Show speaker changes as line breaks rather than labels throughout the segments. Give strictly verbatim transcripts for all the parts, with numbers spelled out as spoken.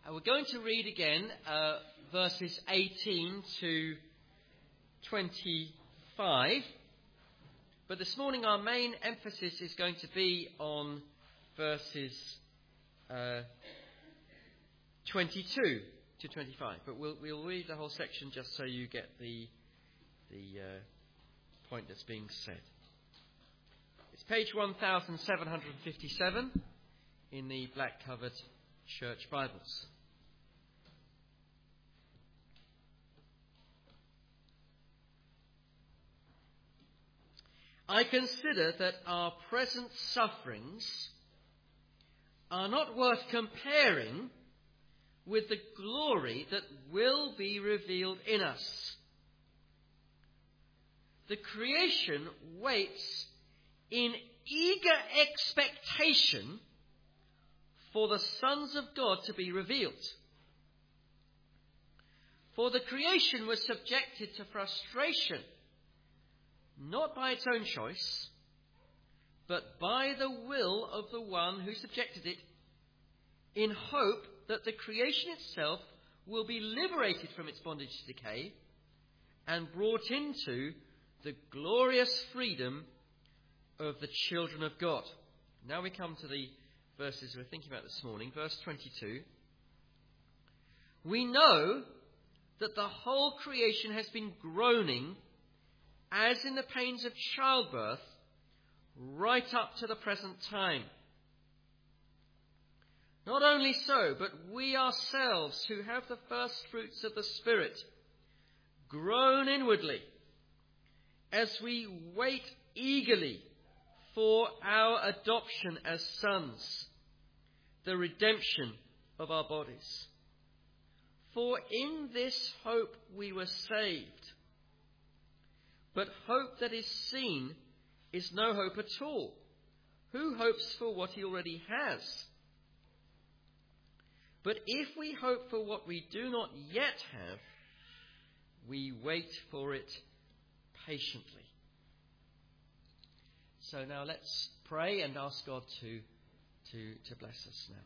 Uh, we're going to read again uh, verses eighteen to twenty-five. But this morning our main emphasis is going to be on verses uh, twenty-two to twenty-five. But we'll, we'll read the whole section just so you get the, the uh, point that's being said. It's page one thousand seven hundred fifty-seven in the black-covered church Bibles. I consider that our present sufferings are not worth comparing with the glory that will be revealed in us. The creation waits in eager expectation for the sons of God to be revealed. For the creation was subjected to frustration, not by its own choice, but by the will of the one who subjected it, in hope that the creation itself will be liberated from its bondage to decay and brought into the glorious freedom of the children of God. Now we come to the verses we're thinking about this morning. Verse twenty-two. We know that the whole creation has been groaning as in the pains of childbirth right up to the present time. Not only so, but we ourselves who have the first fruits of the Spirit groan inwardly as we wait eagerly for our adoption as sons, the redemption of our bodies. For in this hope we were saved. But hope that is seen is no hope at all. Who hopes for what he already has? But if we hope for what we do not yet have, we wait for it patiently. So now let's pray and ask God to, to, to bless us now.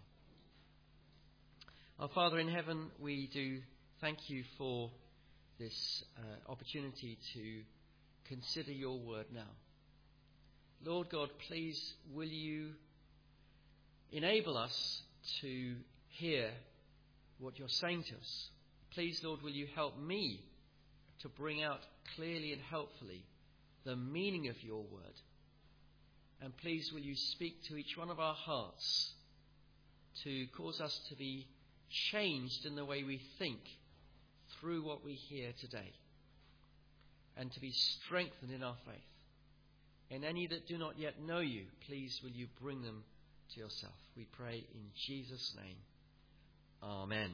Our Father in heaven, we do thank you for this uh, opportunity to consider your word now. Lord God, please will you enable us to hear what you're saying to us. Please, Lord, will you help me to bring out clearly and helpfully the meaning of your word. And please will you speak to each one of our hearts to cause us to be changed in the way we think through what we hear today, and to be strengthened in our faith. And any that do not yet know you, please will you bring them to yourself. We pray in Jesus' name. Amen.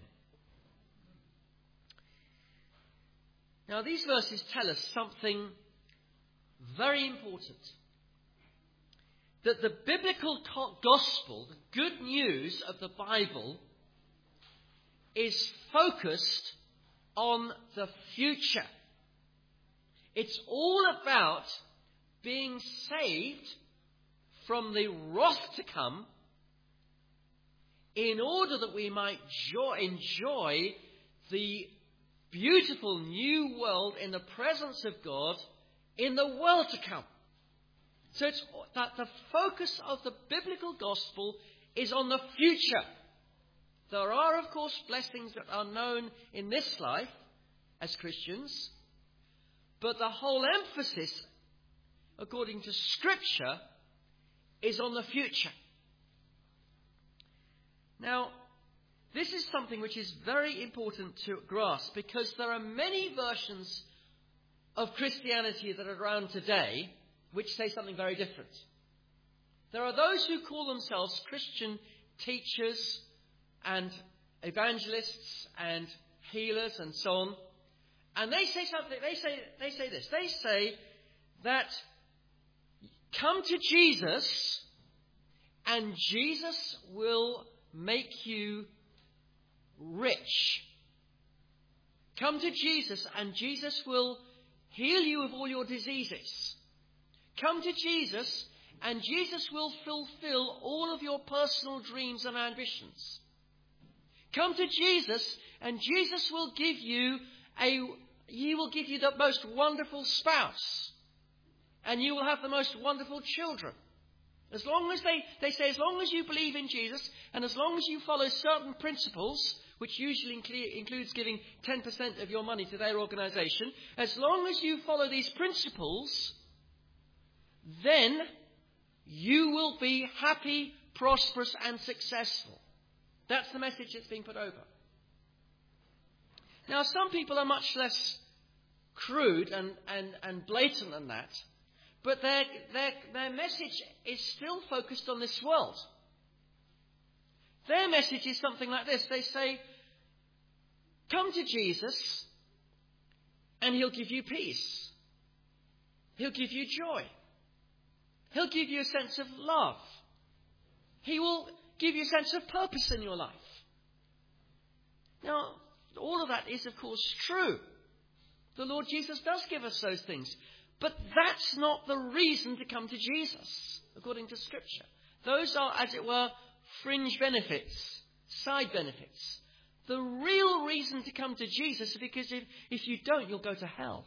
Now these verses tell us something very important. That the biblical gospel, the good news of the Bible, is focused on the future. It's all about being saved from the wrath to come in order that we might jo- enjoy the beautiful new world in the presence of God in the world to come. So it's that the focus of the biblical gospel is on the future. There are, of course, blessings that are known in this life as Christians, but the whole emphasis, according to Scripture, is on the future. Now, this is something which is very important to grasp, because there are many versions of Christianity that are around today which say something very different. There are those who call themselves Christian teachers and evangelists and healers and so on. And they say something, they say, they say this, they say that come to Jesus and Jesus will make you rich. Come to Jesus and Jesus will heal you of all your diseases. Come to Jesus and Jesus will fulfill all of your personal dreams and ambitions. Come to Jesus, and Jesus will give you a, he will give you the most wonderful spouse. And you will have the most wonderful children. As long as they, they say, as long as you believe in Jesus, and as long as you follow certain principles, which usually include, includes giving ten percent of your money to their organization, as long as you follow these principles, then you will be happy, prosperous, and successful. That's the message that's being put over. Now, some people are much less crude and, and, and blatant than that, but their, their, their message is still focused on this world. Their message is something like this. They say, come to Jesus and he'll give you peace. He'll give you joy. He'll give you a sense of love. He will give you a sense of purpose in your life. Now, all of that is, of course, true. The Lord Jesus does give us those things. But that's not the reason to come to Jesus, according to Scripture. Those are, as it were, fringe benefits, side benefits. The real reason to come to Jesus is because if, if you don't, you'll go to hell.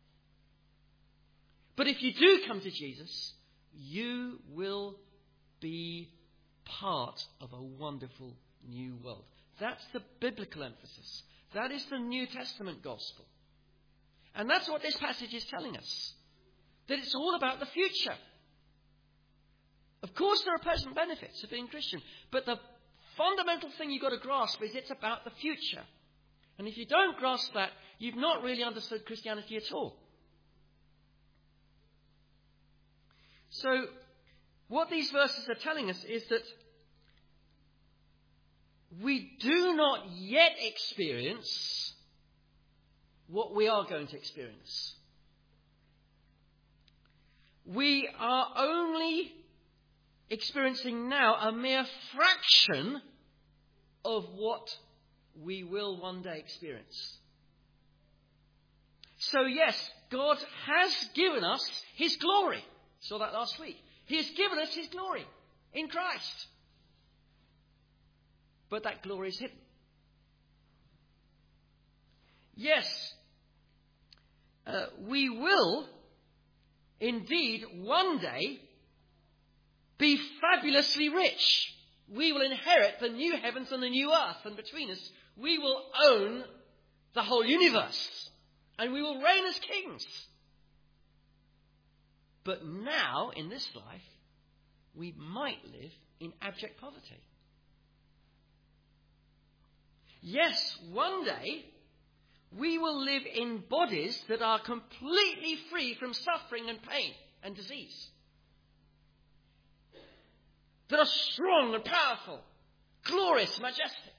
But if you do come to Jesus, you will be part of a wonderful new world. That's the biblical emphasis. That is the New Testament gospel. And that's what this passage is telling us. That it's all about the future. Of course, there are present benefits of being Christian. But the fundamental thing you've got to grasp is it's about the future. And if you don't grasp that, you've not really understood Christianity at all. So, what these verses are telling us is that we do not yet experience what we are going to experience. We are only experiencing now a mere fraction of what we will one day experience. So yes, God has given us his glory. Saw that last week. He has given us his glory in Christ. But that glory is hidden. Yes, uh, we will indeed one day be fabulously rich. We will inherit the new heavens and the new earth. And between us, we will own the whole universe. And we will reign as kings. But now, in this life, we might live in abject poverty. Yes, one day, we will live in bodies that are completely free from suffering and pain and disease. That are strong and powerful, glorious, majestic.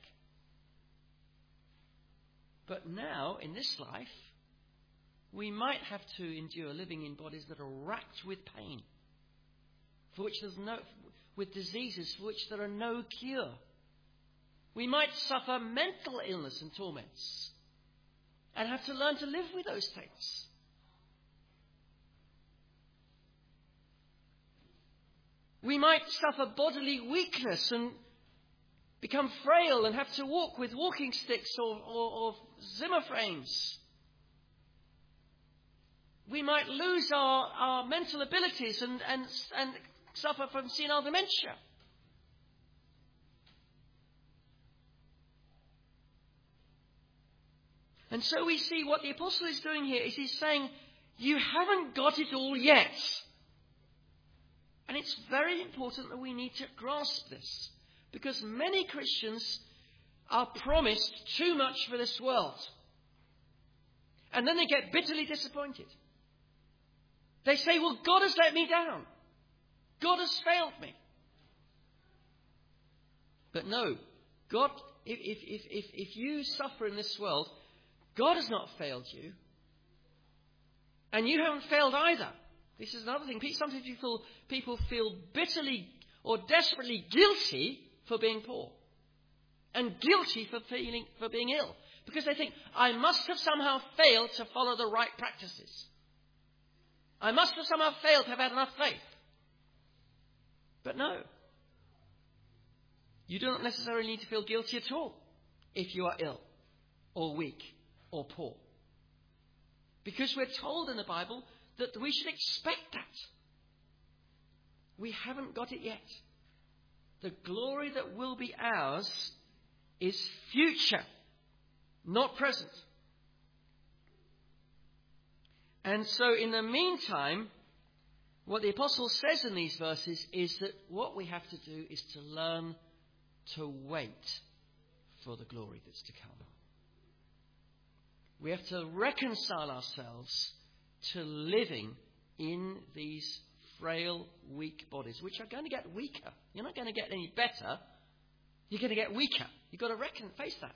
But now, in this life, we might have to endure living in bodies that are racked with pain, for which there's no, with diseases for which there are no cure. We might suffer mental illness and torments and have to learn to live with those things. We might suffer bodily weakness and become frail and have to walk with walking sticks or, or, or Zimmer frames. We might lose our, our mental abilities and, and, and suffer from senile dementia. And so we see what the apostle is doing here is he's saying, you haven't got it all yet. And it's very important that we need to grasp this. Because many Christians are promised too much for this world. And then they get bitterly disappointed. They say, well, God has let me down. God has failed me. But no, God, if, if, if, if you suffer in this world, God has not failed you. And you haven't failed either. This is another thing. Sometimes people, people feel bitterly or desperately guilty for being poor. And guilty for feeling, for being ill. Because they think, I must have somehow failed to follow the right practices. I must have somehow failed to have had enough faith. But no. You do not necessarily need to feel guilty at all. if you are ill or weak or poor. Because we're told in the Bible that we should expect that. We haven't got it yet. The glory that will be ours is future, not present. And so in the meantime, what the apostle says in these verses is that what we have to do is to learn to wait for the glory that's to come. We have to reconcile ourselves to living in these frail, weak bodies, which are going to get weaker. You're not going to get any better. You're going to get weaker. You've got to reckon, face that.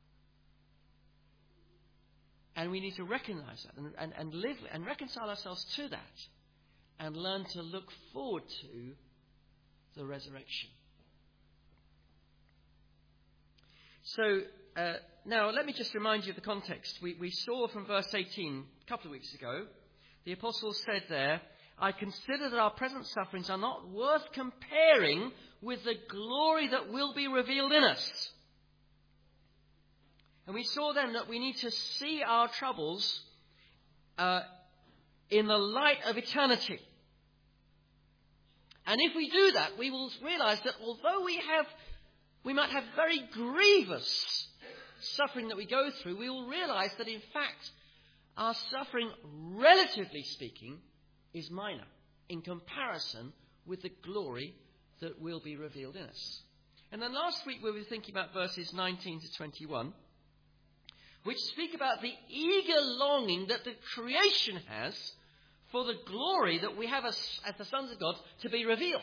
And we need to recognize that and, and, and live and reconcile ourselves to that and learn to look forward to the resurrection. So, uh, now let me just remind you of the context. We, we saw from verse eighteen a couple of weeks ago, the apostle said there, I consider that our present sufferings are not worth comparing with the glory that will be revealed in us. And we saw then that we need to see our troubles uh, in the light of eternity. And if we do that, we will realize that although we have, we might have very grievous suffering that we go through, we will realize that in fact our suffering, relatively speaking, is minor in comparison with the glory that will be revealed in us. And then last week we were thinking about verses nineteen to twenty-one, which speak about the eager longing that the creation has for the glory that we have as, as the sons of God to be revealed.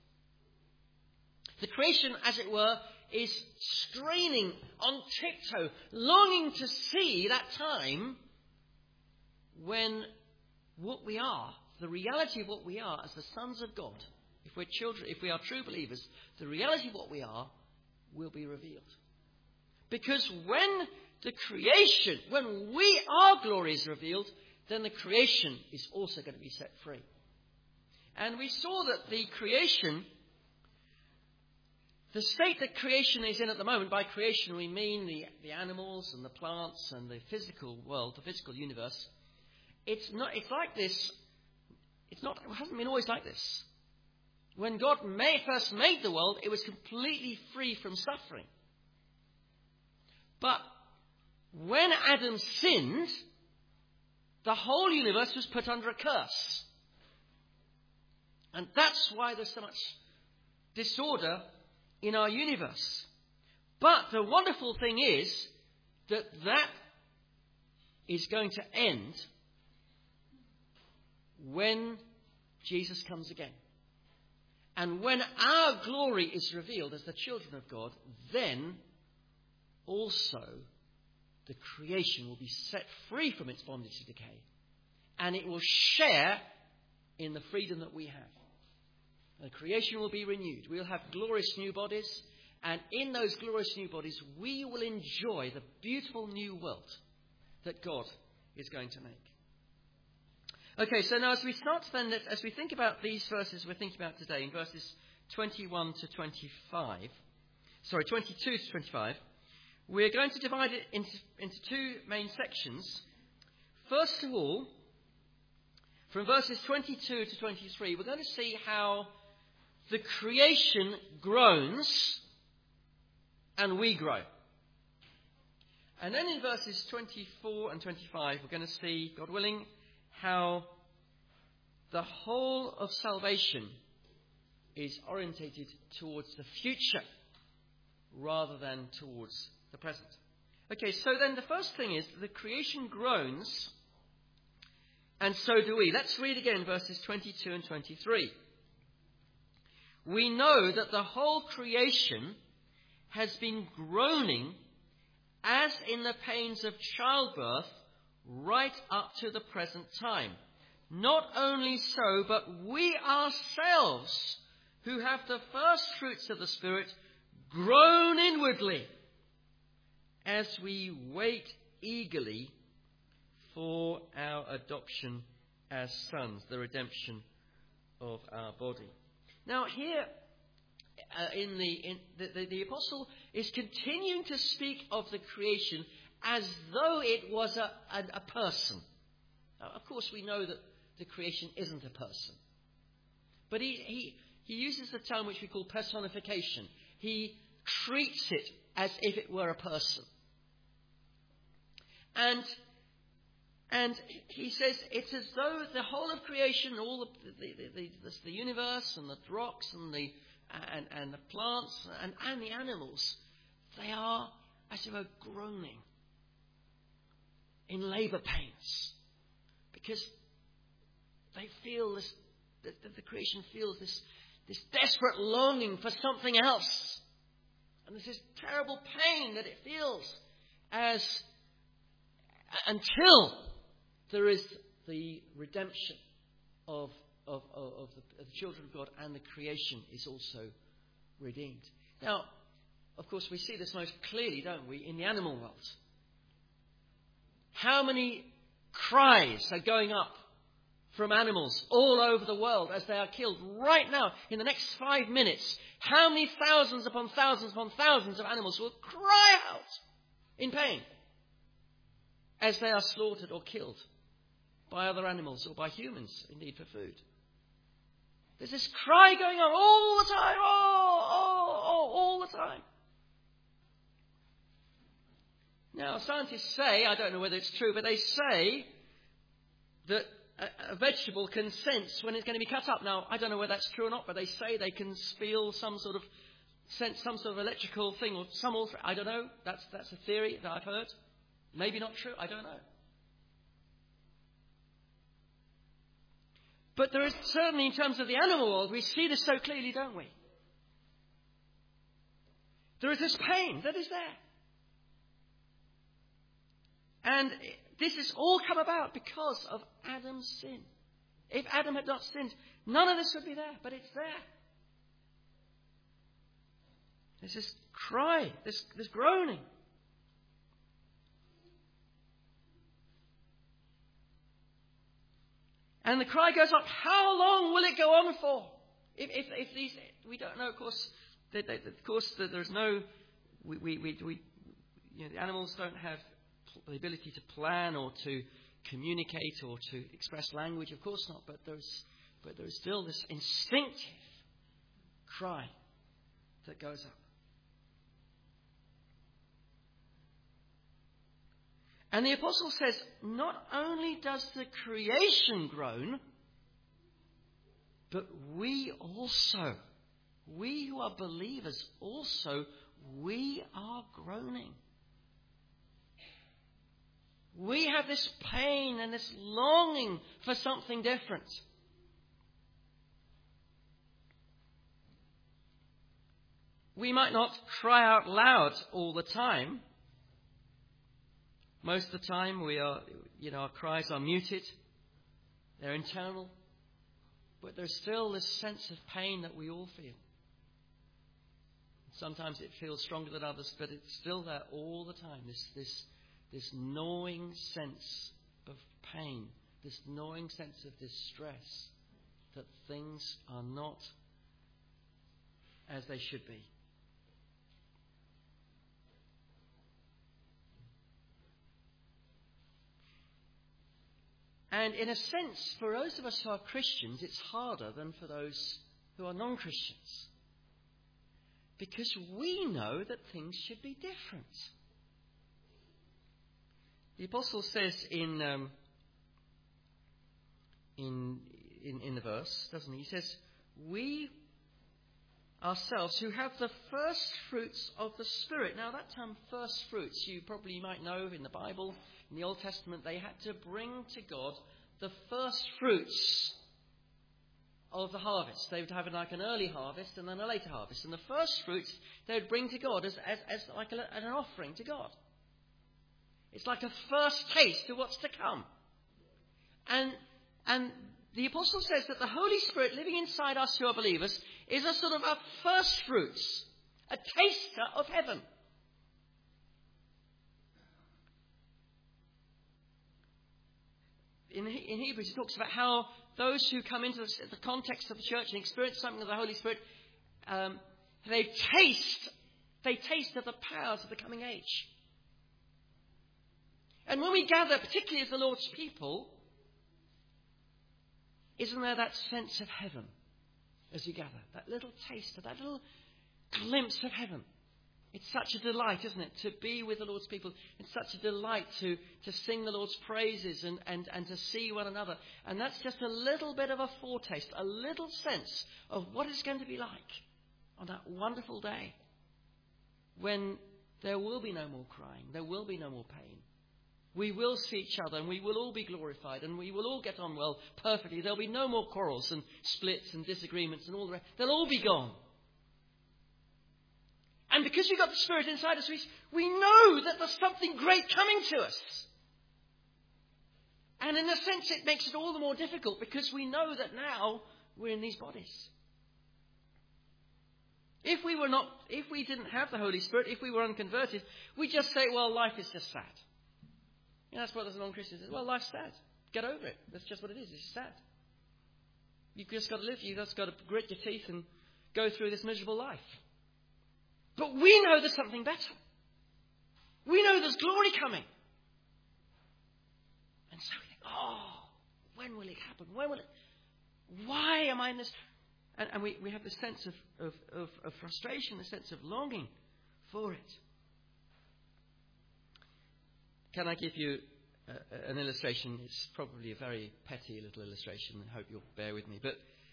The creation, as it were, is straining on tiptoe, longing to see that time when what we are, the reality of what we are as the sons of God, if we're children, if we are true believers, the reality of what we are will be revealed. Because when the creation, when we, our glory is revealed, then the creation is also going to be set free. And we saw that the creation, the state that creation is in at the moment, by creation we mean the, the animals and the plants and the physical world, the physical universe. It's not, it's like this, it's not, it hasn't been always like this. When God made, first made the world, it was completely free from suffering. But when Adam sinned, the whole universe was put under a curse. And that's why there's so much disorder in our universe. But the wonderful thing is that that is going to end when Jesus comes again. And when our glory is revealed as the children of God, then also the creation will be set free from its bondage to decay. And it will share in the freedom that we have. The creation will be renewed. We'll have glorious new bodies. And in those glorious new bodies, we will enjoy the beautiful new world that God is going to make. Okay, so now as we start then, as we think about these verses we're thinking about today, in verses twenty-one to twenty-five, sorry, twenty-two to twenty-five, we're going to divide it into, into two main sections. First of all, from verses twenty-two to twenty-three, we're going to see how the creation groans and we grow. And then in verses twenty-four and twenty-five, we're going to see, God willing, how the whole of salvation is orientated towards the future rather than towards the present. Okay, so then the first thing is the creation groans, and so do we. Let's read again verses twenty-two and twenty-three. We know that the whole creation has been groaning as in the pains of childbirth right up to the present time. Not only so, but we ourselves, who have the first fruits of the Spirit, groan inwardly as we wait eagerly for our adoption as sons, the redemption of our body. Now here, uh, in the, in the, the the apostle is continuing to speak of the creation as though it was a, a, a person. Now, of course, we know that the creation isn't a person. But he, he, he uses the term which we call personification. He treats it as if it were a person. And, and he says it's as though the whole of creation, all the, the, the, the, the universe and the rocks and the, and, and the plants and, and the animals, they are as it were groaning in labour pains. Because they feel this, the, the creation feels this, this desperate longing for something else. And there's this terrible pain that it feels as until there is the redemption of, of, of, of, the, of the children of God, and the creation is also redeemed. Now, of course, we see this most clearly, don't we, in the animal world. How many cries are going up from animals all over the world as they are killed right now, in the next five minutes? How many thousands upon thousands upon thousands of animals will cry out in pain as they are slaughtered or killed by other animals or by humans, indeed, for food? There's this cry going on all the time, oh, oh, oh, all the time. Now, scientists say, I don't know whether it's true, but they say that a, a vegetable can sense when it's going to be cut up. Now, I don't know whether that's true or not, but they say they can feel some sort of sense, some sort of electrical thing, or some, I don't know. That's, that's a theory that I've heard. Maybe not true, I don't know. But there is certainly, in terms of the animal world, we see this so clearly, don't we? There is this pain that is there. And this has all come about because of Adam's sin. If Adam had not sinned, none of this would be there, but it's there. There's this cry, this, this groaning. And the cry goes up, how long will it go on for? If, if, if these, we don't know, of course, they, they, of course, there's no, we, we, we, we you know, the animals don't have the ability to plan or to communicate or to express language, of course not, but there's, but there's still this instinctive cry that goes up. And the apostle says, not only does the creation groan, but we also, we who are believers also, we are groaning. We have this pain and this longing for something different. We might not cry out loud all the time. Most of the time we are, you know, our cries are muted. They're internal. But there's still this sense of pain that we all feel. Sometimes it feels stronger than others, but it's still there all the time. This, this, this gnawing sense of pain, this gnawing sense of distress that things are not as they should be. And in a sense, for those of us who are Christians, it's harder than for those who are non-Christians. Because we know that things should be different. The apostle says in um, in, in in the verse, doesn't he? He says, we ourselves who have the first fruits of the Spirit. Now that term first fruits, you probably might know in the Bible, in the Old Testament, they had to bring to God the first fruits of the harvest. They would have like an early harvest and then a later harvest. And the first fruits they would bring to God as, as, as like a, as an offering to God. It's like a first taste of what's to come. And, and the apostle says that the Holy Spirit living inside us who are believers is a sort of a first fruits, a taster of heaven. In, in Hebrews, it talks about how those who come into the, the context of the church and experience something of the Holy Spirit, um, they taste, they taste of the powers of the coming age. And when we gather, particularly as the Lord's people, isn't there that sense of heaven as you gather? That little taste of that little glimpse of heaven. It's such a delight, isn't it, to be with the Lord's people. It's such a delight to, to sing the Lord's praises and, and, and to see one another. And that's just a little bit of a foretaste, a little sense of what it's going to be like on that wonderful day when there will be no more crying, there will be no more pain. We will see each other and we will all be glorified and we will all get on well perfectly. There'll be no more quarrels and splits and disagreements and all the rest. They'll all be gone. And because we've got the Spirit inside us, we, we know that there's something great coming to us. And in a sense, it makes it all the more difficult because we know that now we're in these bodies. If we were not, if we didn't have the Holy Spirit, if we were unconverted, we'd just say, well, life is just sad. You know, that's what there's a non-Christian says. Well, life's sad. Get over it. That's just what it is. It's sad. You've just got to live. You've just got to grit your teeth and go through this miserable life. But we know there's something better. We know there's glory coming. And so we think, oh, when will it happen? When will it? Why am I in this? And, and we, we have this sense of, of, of, of frustration, a sense of longing for it. Can I give you a, an illustration? It's probably a very petty little illustration. I hope you'll bear with me. But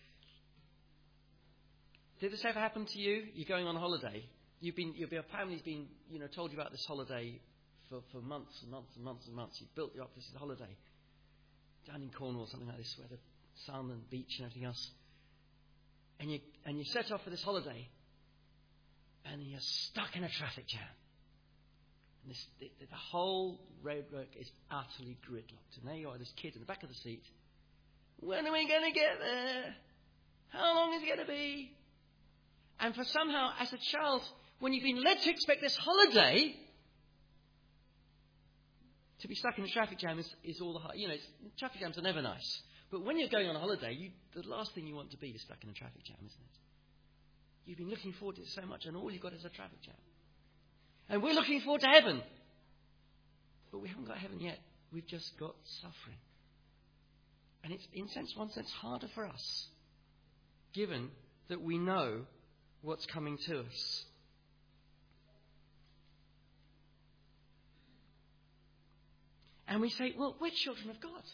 did this ever happen to you? You're going on holiday. You've been, your family's been, you know, told you about this holiday for, for months and months and months and months. You've built you up this holiday down in Cornwall, something like this, where the sun and beach and everything else. And you and you set off for this holiday, and you're stuck in a traffic jam. And this, the, the whole roadwork is utterly gridlocked. And there you are, this kid in the back of the seat. When are we going to get there? How long is it going to be? And for somehow, as a child, when you've been led to expect this holiday, to be stuck in a traffic jam is, is all the hard. You know, it's, traffic jams are never nice. But when you're going on a holiday, you, the last thing you want to be is stuck in a traffic jam, isn't it? You've been looking forward to it so much, and all you've got is a traffic jam. And we're looking forward to heaven. But we haven't got heaven yet. We've just got suffering. And it's, in sense, one sense, harder for us, given that we know what's coming to us. And we say, well, we're children of God.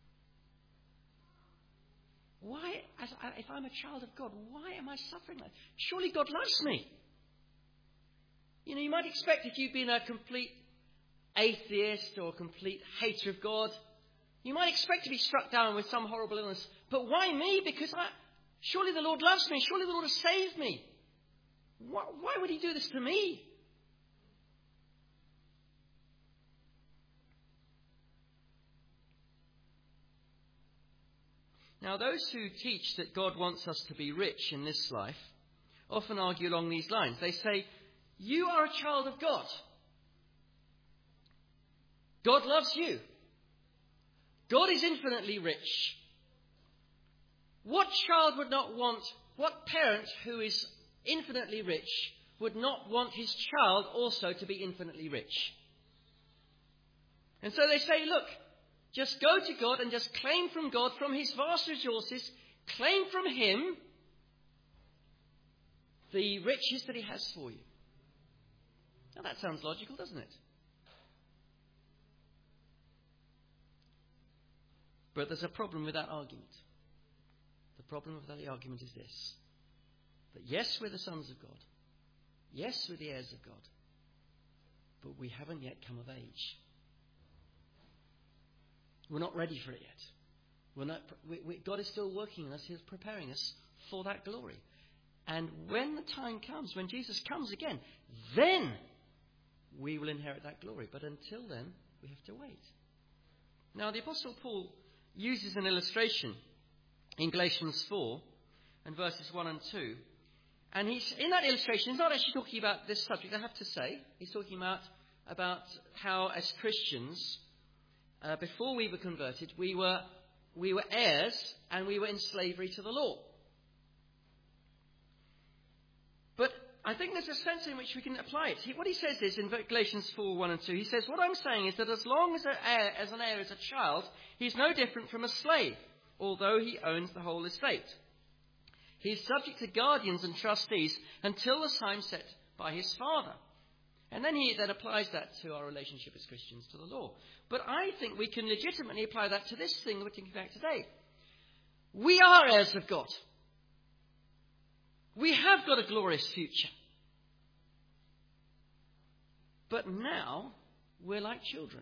Why, as I, if I'm a child of God, why am I suffering like that? Surely God loves me. You know, you might expect if you've been a complete atheist or a complete hater of God, you might expect to be struck down with some horrible illness. But why me? Because I, surely the Lord loves me. Surely the Lord has saved me. Why, why would he do this to me? Now, those who teach that God wants us to be rich in this life often argue along these lines. They say, you are a child of God. God loves you. God is infinitely rich. What child would not want, what parent who is infinitely rich would not want his child also to be infinitely rich? And so they say, look, just go to God and just claim from God, from his vast resources, claim from him the riches that he has for you. Now that sounds logical, doesn't it? But there's a problem with that argument. The problem with that argument is this. That yes, we're the sons of God. Yes, we're the heirs of God. But we haven't yet come of age. We're not ready for it yet. We're not, we, we, God is still working on us. He's preparing us for that glory. And when the time comes, when Jesus comes again, then we will inherit that glory. But until then, we have to wait. Now, the Apostle Paul uses an illustration in Galatians four and verses one and two. And he's, in that illustration, he's not actually talking about this subject, I have to say. He's talking about, about how, as Christians, Uh, before we were converted, we were we were heirs and we were in slavery to the law. But I think there's a sense in which we can apply it. He, what he says is in Galatians four, one and two, he says, what I'm saying is that as long as an heir, as an heir is a child, he's no different from a slave, although he owns the whole estate. He's subject to guardians and trustees until the time set by his father. And then he then applies that to our relationship as Christians to the law. But I think we can legitimately apply that to this thing that we're thinking about today. We are heirs of God. We have got a glorious future. But now we're like children.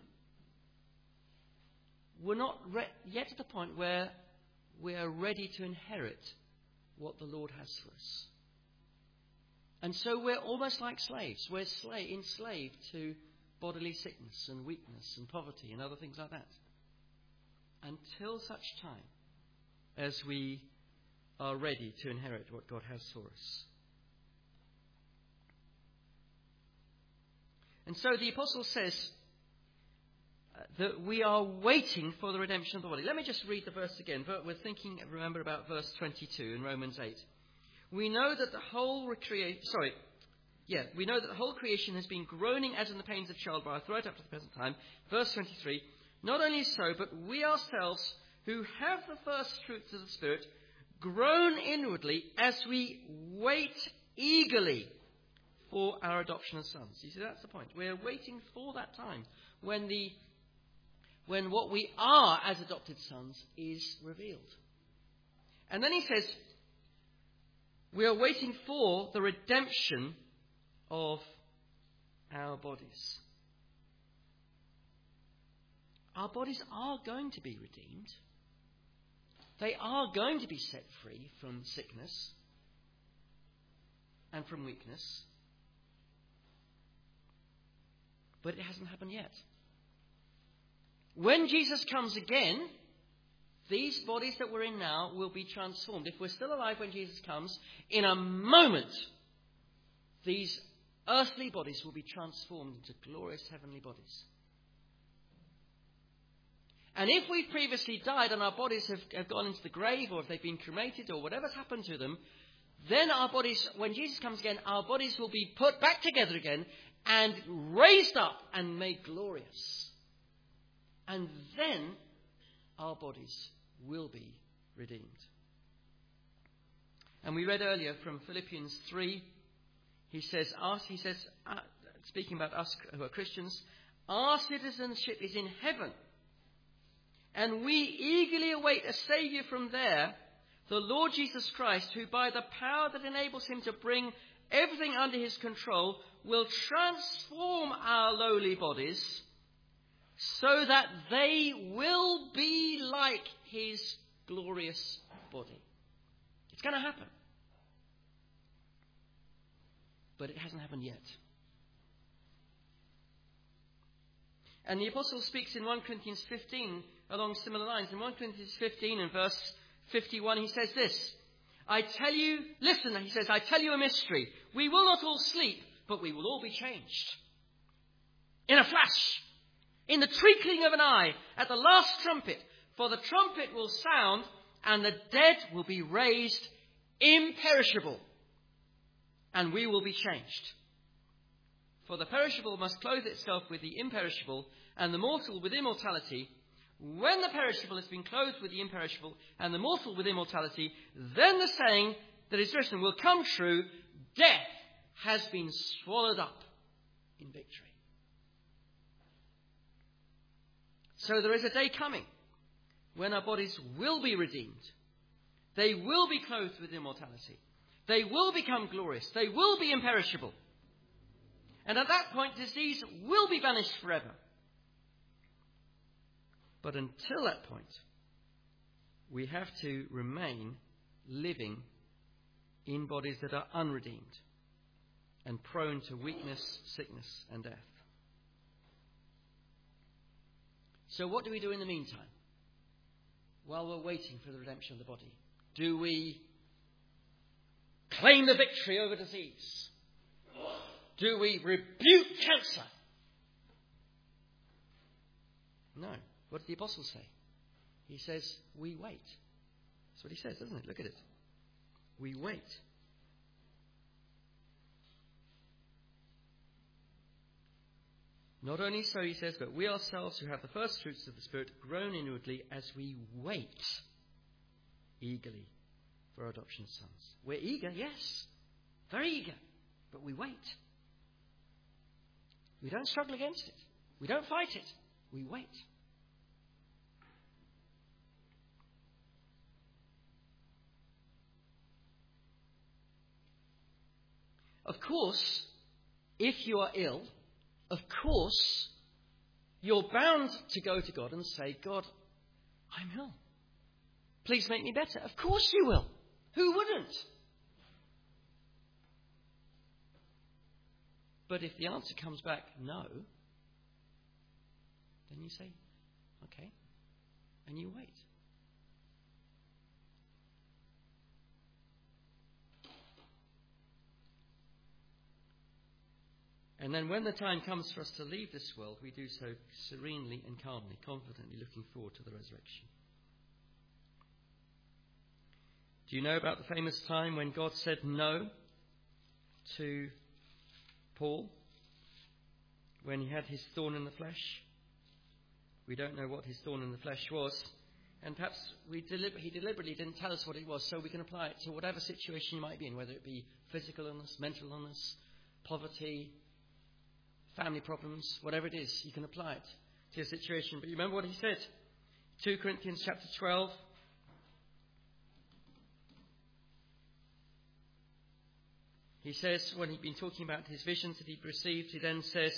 We're not re- yet at the point where we are ready to inherit what the Lord has for us. And so we're almost like slaves. We're sla- enslaved to bodily sickness and weakness and poverty and other things like that. Until such time as we are ready to inherit what God has for us. And so the apostle says uh, that we are waiting for the redemption of the body. Let me just read the verse again. We're thinking, remember, about verse twenty-two in Romans eight. We know that the whole recreation, sorry, yeah, we know that the whole creation has been groaning as in the pains of childbirth right up to the present time. Verse twenty-three, not only so, but we ourselves who have the first fruits of the Spirit groan inwardly as we wait eagerly for our adoption as sons. You see, that's the point. We're waiting for that time when the when what we are as adopted sons is revealed. And then he says, we are waiting for the redemption of our bodies. Our bodies are going to be redeemed. They are going to be set free from sickness and from weakness. But it hasn't happened yet. When Jesus comes again, these bodies that we're in now will be transformed. If we're still alive when Jesus comes, in a moment, these earthly bodies will be transformed into glorious heavenly bodies. And if we've previously died and our bodies have, have gone into the grave, or if they've been cremated, or whatever's happened to them, then our bodies, when Jesus comes again, our bodies will be put back together again and raised up and made glorious. And then our bodies will be redeemed. And we read earlier from Philippians three, he says, us, he says, uh, speaking about us who are Christians, our citizenship is in heaven. And we eagerly await a Saviour from there, the Lord Jesus Christ, who by the power that enables him to bring everything under his control will transform our lowly bodies so that they will be like his glorious body. It's going to happen. But it hasn't happened yet. And the apostle speaks in First Corinthians fifteen along similar lines. In First Corinthians fifteen and verse fifty-one, he says this, I tell you, listen, he says, I tell you a mystery. We will not all sleep, but we will all be changed. In a flash, in the twinkling of an eye, at the last trumpet. For the trumpet will sound, and the dead will be raised imperishable, and we will be changed. For the perishable must clothe itself with the imperishable, and the mortal with immortality. When the perishable has been clothed with the imperishable, and the mortal with immortality, then the saying that is written will come true, death has been swallowed up in victory. So there is a day coming when our bodies will be redeemed. They will be clothed with immortality. They will become glorious. They will be imperishable. And at that point, disease will be banished forever. But until that point, we have to remain living in bodies that are unredeemed and prone to weakness, sickness, and death. So what do we do in the meantime while we're waiting for the redemption of the body? Do we claim the victory over disease? Do we rebuke cancer? No. What did the apostle say? He says, we wait. That's what he says, doesn't it? Look at it. We wait. Not only so, he says, but we ourselves who have the first fruits of the Spirit groan inwardly as we wait eagerly for our adoption as sons. We're eager, yes, very eager, but we wait. We don't struggle against it. We don't fight it. We wait. Of course, if you are ill, of course, you're bound to go to God and say, God, I'm ill. Please make me better. Of course you will. Who wouldn't? But if the answer comes back no, then you say, okay, and you wait. And then when the time comes for us to leave this world, we do so serenely and calmly, confidently looking forward to the resurrection. Do you know about the famous time when God said no to Paul when he had his thorn in the flesh? We don't know what his thorn in the flesh was, and perhaps we deliber- he deliberately didn't tell us what it was, so we can apply it to whatever situation you might be in, whether it be physical illness, mental illness, poverty, family problems, whatever it is, you can apply it to your situation. But you remember what he said? Second Corinthians chapter twelve. He says, when he'd been talking about his visions that he'd received, he then says,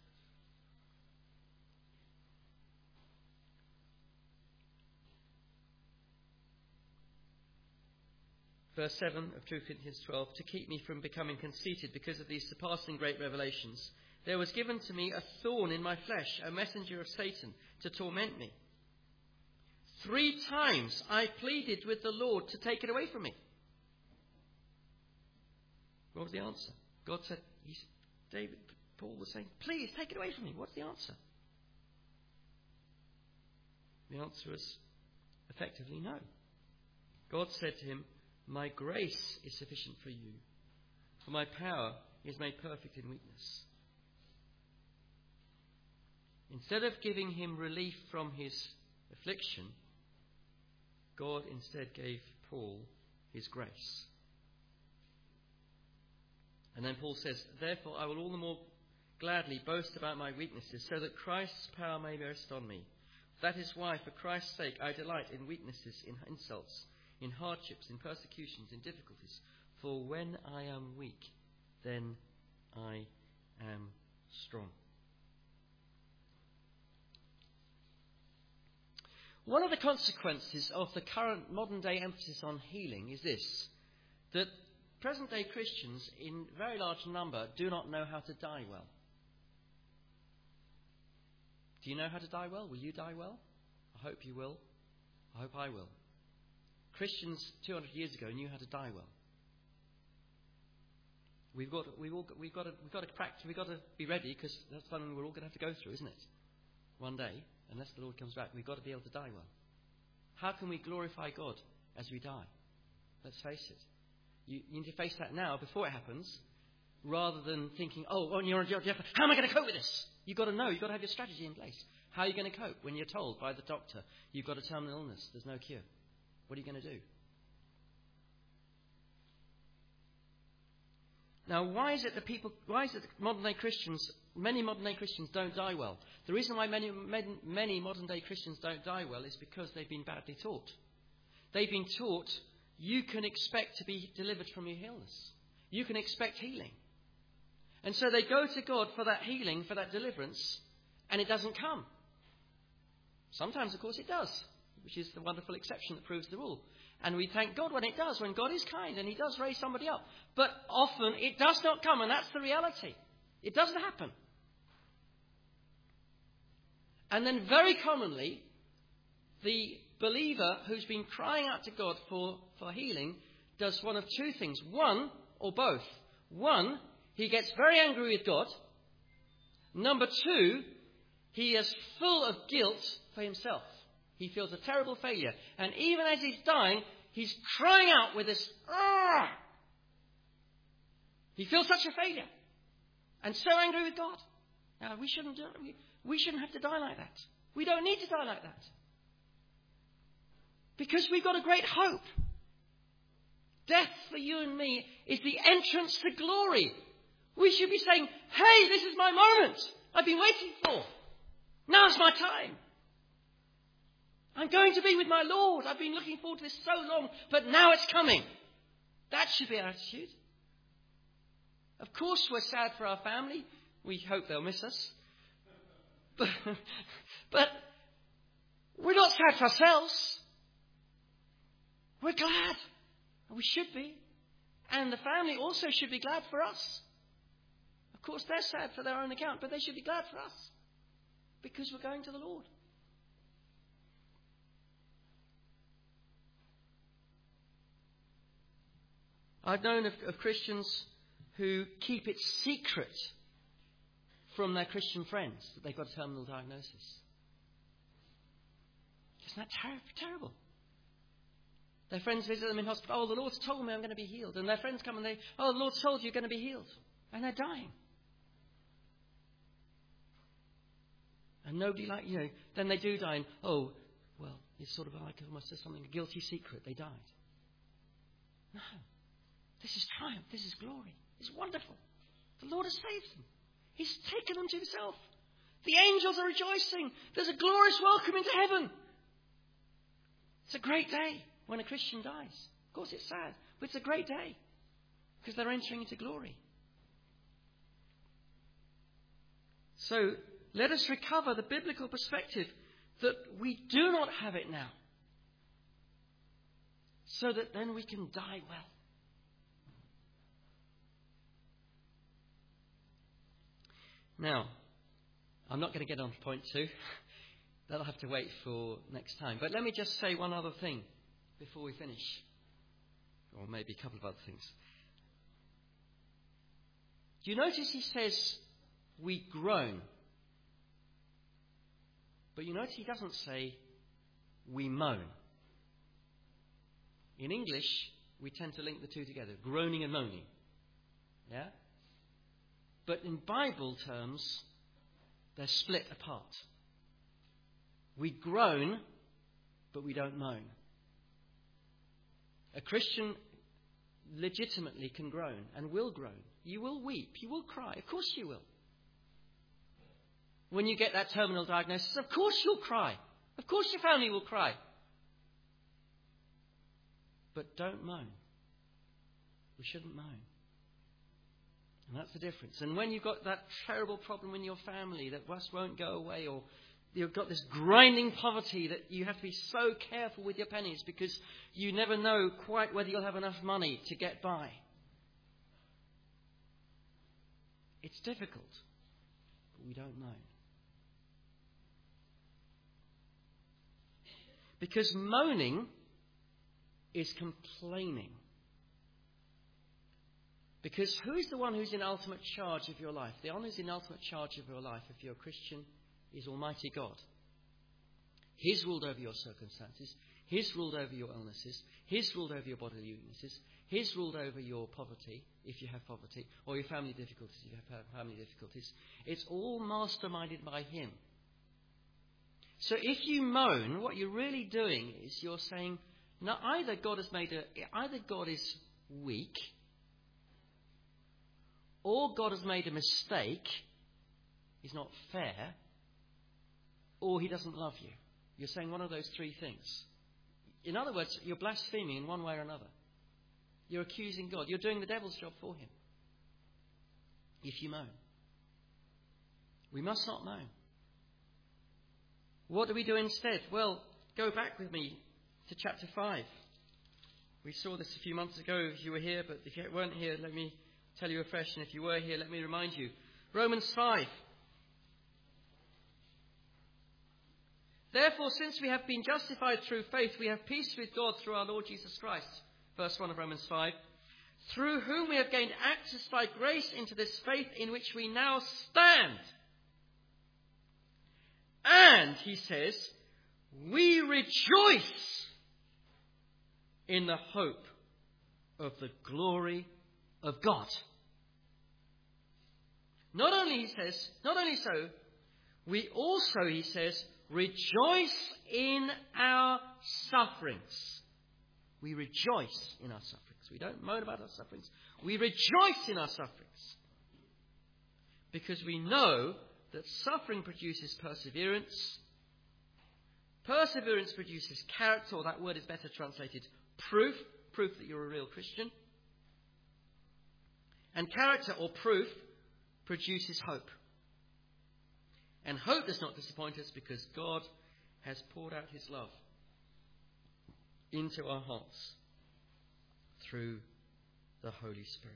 verse seven of Second Corinthians twelve, to keep me from becoming conceited because of these surpassing great revelations, there was given to me a thorn in my flesh, a messenger of Satan, to torment me. Three times I pleaded with the Lord to take it away from me. What was the answer? God said, he, David, Paul was saying, please take it away from me. What's the answer? The answer was effectively no. God said to him, my grace is sufficient for you, for my power is made perfect in weakness. Instead of giving him relief from his affliction, God instead gave Paul his grace. And then Paul says, therefore I will all the more gladly boast about my weaknesses, so that Christ's power may rest on me. That is why, for Christ's sake, I delight in weaknesses, in insults, in hardships, in persecutions, in difficulties. For when I am weak, then I am strong. One of the consequences of the current modern day emphasis on healing is this, that present day Christians in very large number do not know how to die well. Do you know how to die well? Will you die well? I hope you will. I hope I will. Christians two hundred years ago knew how to die well. We've got, we've all, we've got to, we've got to practice, we've got to be ready, because that's something we're all going to have to go through, isn't it? One day, unless the Lord comes back, we've got to be able to die well. How can we glorify God as we die? Let's face it. You, you need to face that now before it happens, rather than thinking, oh, well, you're on your death. How am I going to cope with this? You've got to know. You've got to have your strategy in place. How are you going to cope when you're told by the doctor you've got a terminal illness, there's no cure? What are you going to do? Now, why is it that people, why is it that modern day Christians, many modern day Christians don't die well? The reason why many, many, many modern day Christians don't die well is because they've been badly taught. They've been taught you can expect to be delivered from your illness. You can expect healing. And so they go to God for that healing, for that deliverance, and it doesn't come. Sometimes, of course, it does, which is the wonderful exception that proves the rule. And we thank God when it does, when God is kind and he does raise somebody up. But often it does not come, and that's the reality. It doesn't happen. And then very commonly, the believer who's been crying out to God for, for healing does one of two things. One, or both. One, he gets very angry with God. Number two, he is full of guilt for himself. He feels a terrible failure. And even as he's dying, he's crying out with this, ah! He feels such a failure. And so angry with God. Now, we shouldn't do, we, we shouldn't have to die like that. We don't need to die like that. Because we've got a great hope. Death for you and me is the entrance to glory. We should be saying, hey, this is my moment. I've been waiting for. Now's my time. I'm going to be with my Lord. I've been looking forward to this so long, but now it's coming. That should be our attitude. Of course, we're sad for our family. We hope they'll miss us. But, but we're not sad for ourselves. We're glad. We should be. And the family also should be glad for us. Of course, they're sad for their own account, but they should be glad for us. Because we're going to the Lord. I've known of, of Christians who keep it secret from their Christian friends that they've got a terminal diagnosis. Isn't that ter- terrible? Their friends visit them in hospital. Oh, the Lord's told me I'm going to be healed. And their friends come and they, oh, the Lord's told you you're going to be healed. And they're dying. And nobody like, you know, then they do die and, oh, well, it's sort of like almost something, a guilty secret. They died. No. This is triumph. This is glory. It's wonderful. The Lord has saved them. He's taken them to himself. The angels are rejoicing. There's a glorious welcome into heaven. It's a great day when a Christian dies. Of course, it's sad, but it's a great day because they're entering into glory. So let us recover the biblical perspective that we do not have it now, so that then we can die well. Now, I'm not going to get on to point two. That'll have to wait for next time. But let me just say one other thing before we finish. Or maybe a couple of other things. Do you notice he says we groan? But you notice he doesn't say we moan. In English, we tend to link the two together. Groaning and moaning. Yeah? But in Bible terms, they're split apart. We groan, but we don't moan. A Christian legitimately can groan and will groan. You will weep. You will cry. Of course you will. When you get that terminal diagnosis, of course you'll cry. Of course your family will cry. But don't moan. We shouldn't moan. And that's the difference. And when you've got that terrible problem in your family that just won't go away, or you've got this grinding poverty that you have to be so careful with your pennies because you never know quite whether you'll have enough money to get by. It's difficult, but we don't moan. Because moaning is complaining. Because who is the one who's in ultimate charge of your life? The one who's in ultimate charge of your life, if you're a Christian, is Almighty God. He's ruled over your circumstances. He's ruled over your illnesses. He's ruled over your bodily weaknesses. He's ruled over your poverty, if you have poverty, or your family difficulties, if you have family difficulties. It's all masterminded by Him. So if you moan, what you're really doing is you're saying, no, either God has made a, either God is weak, or God has made a mistake, He's not fair, or He doesn't love you. You're saying one of those three things. In other words, you're blaspheming in one way or another. You're accusing God. You're doing the devil's job for Him. If you moan. We must not moan. What do we do instead? Well, go back with me to chapter five. We saw this a few months ago if you were here, but if you weren't here, let me tell you afresh, and if you were here, let me remind you. Romans five. Therefore, since we have been justified through faith, we have peace with God through our Lord Jesus Christ. Verse one of Romans five. Through whom we have gained access by grace into this faith in which we now stand. And, he says, we rejoice in the hope of the glory of God. Not only, he says, not only so, we also, he says, rejoice in our sufferings. We rejoice in our sufferings. We don't moan about our sufferings. We rejoice in our sufferings. Because we know that suffering produces perseverance. Perseverance produces character, or that word is better translated proof. Proof that you're a real Christian. And character or proof produces hope. And hope does not disappoint us because God has poured out his love into our hearts through the Holy Spirit.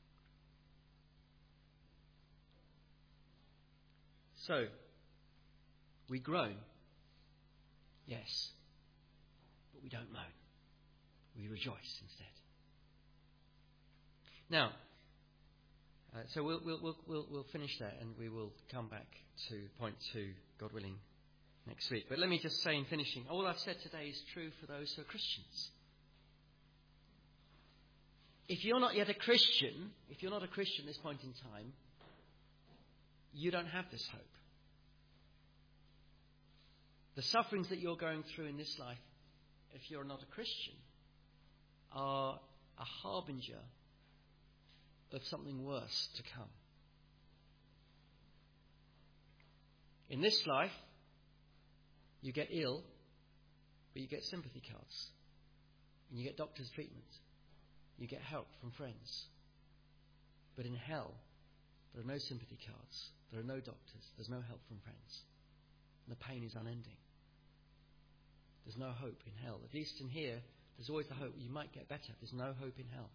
So, we groan, yes, but we don't moan. We rejoice instead. Now, uh, so we'll, we'll, we'll, we'll, we'll finish there and we will come back to point two, God willing, next week. But let me just say in finishing, all I've said today is true for those who are Christians. If you're not yet a Christian, if you're not a Christian at this point in time, you don't have this hope. The sufferings that you're going through in this life, if you're not a Christian, are a harbinger of something worse to come. In this life, you get ill, but you get sympathy cards. And you get doctor's treatment. You get help from friends. But in hell, there are no sympathy cards. There are no doctors. There's no help from friends. And the pain is unending. There's no hope in hell. At least in here, there's always the hope you might get better. There's no hope in hell.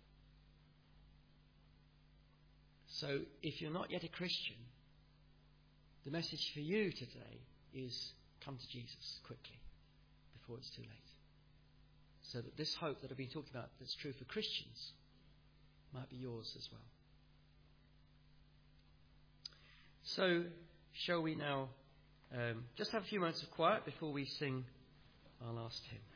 So if you're not yet a Christian, the message for you today is come to Jesus quickly before it's too late. So that this hope that I've been talking about that's true for Christians might be yours as well. So shall we now um, just have a few moments of quiet before we sing our last hymn.